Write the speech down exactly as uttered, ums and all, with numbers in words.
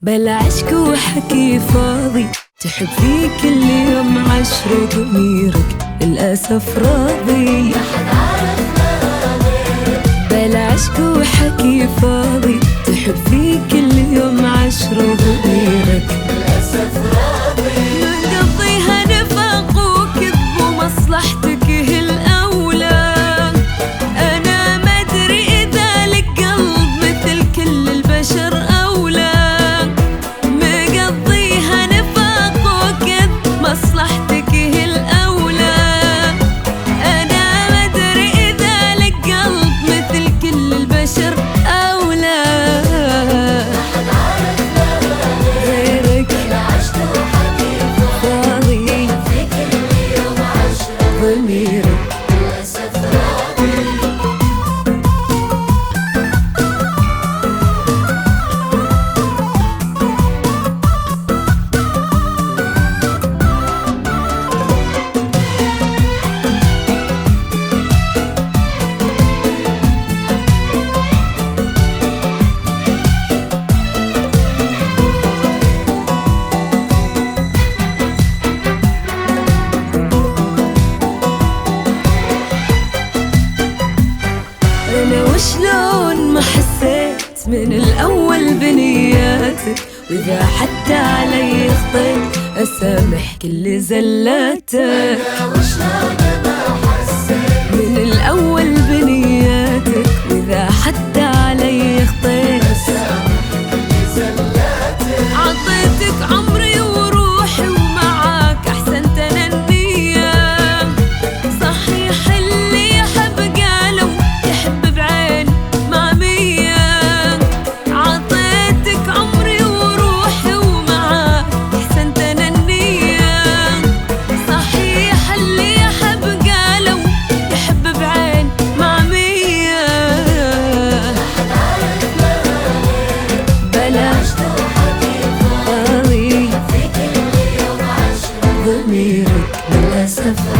بلا عشق وحكي فاضي، تحب في كل يوم عشرة ضميرك للأسف راضي. بلا عشق وحكي فاضي، تحب في كل يوم عشرة ضميرك للأسف راضي. مقضيها نفاق وكذب ومصلحتك هي الأولى. أنا ما أدري إذا لك قلب مثل كل البشر أولى. مقضيها نفاق وكذب مصلحتك هي الأولى. أنا ما أدري إذا لك قلب مثل كل البشر أولى. غيرك فاضي في كل يوم عشرة ضميرك للأسف راضي. أنا وشلون ما حسيت من الأول بنياتك، وإذا حتى علي خطيت أسامح كل زلاتك. أنا وشلون ما حسيت من الأول بنياتك، وإذا حتى علي خطيت أسامح كل زلاتك. عطيتك عمري وروحي ومعاك أحسنت أنا النية. صحيح اللي يحب قالوا يحب بعين مع مية. عطيتك عمري وروحي ومعاك أحسنت أنا النية. صحيح اللي يحب قالوا يحب بعين مع مية. بلاش فاضي في كل يوم عشرة ضميرك للأسف